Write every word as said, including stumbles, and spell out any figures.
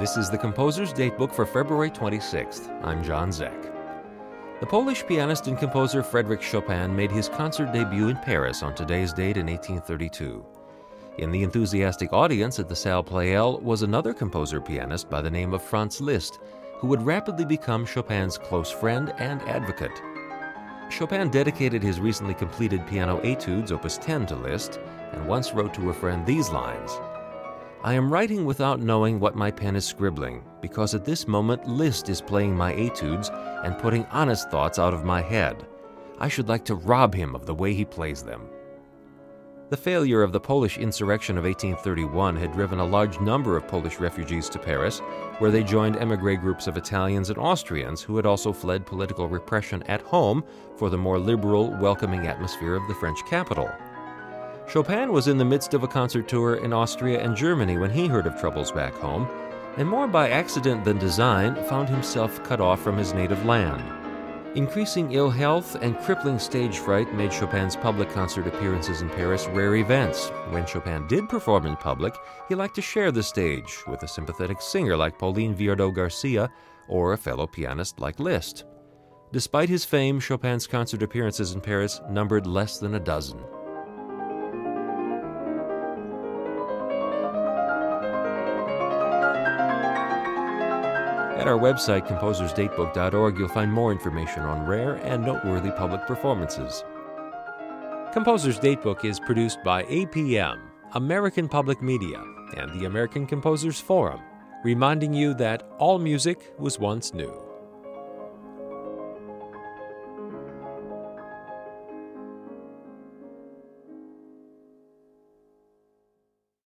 This is the Composer's Datebook for February twenty-sixth. I'm John Zek. The Polish pianist and composer Frédéric Chopin made his concert debut in Paris on today's date in eighteen thirty-two. In the enthusiastic audience at the Salle Pleyel was another composer-pianist by the name of Franz Liszt, who would rapidly become Chopin's close friend and advocate. Chopin dedicated his recently completed piano etudes, Opus ten, to Liszt, and once wrote to a friend these lines: "I am writing without knowing what my pen is scribbling, because at this moment Liszt is playing my etudes and putting honest thoughts out of my head. I should like to rob him of the way he plays them." The failure of the Polish insurrection of eighteen thirty-one had driven a large number of Polish refugees to Paris, where they joined émigré groups of Italians and Austrians who had also fled political repression at home for the more liberal, welcoming atmosphere of the French capital. Chopin was in the midst of a concert tour in Austria and Germany when he heard of troubles back home, and more by accident than design, found himself cut off from his native land. Increasing ill health and crippling stage fright made Chopin's public concert appearances in Paris rare events. When Chopin did perform in public, he liked to share the stage with a sympathetic singer like Pauline Viardot-Garcia or a fellow pianist like Liszt. Despite his fame, Chopin's concert appearances in Paris numbered less than a dozen. At our website, composers datebook dot org, you'll find more information on rare and noteworthy public performances. Composer's Datebook is produced by A P M, American Public Media, and the American Composers Forum, reminding you that all music was once new.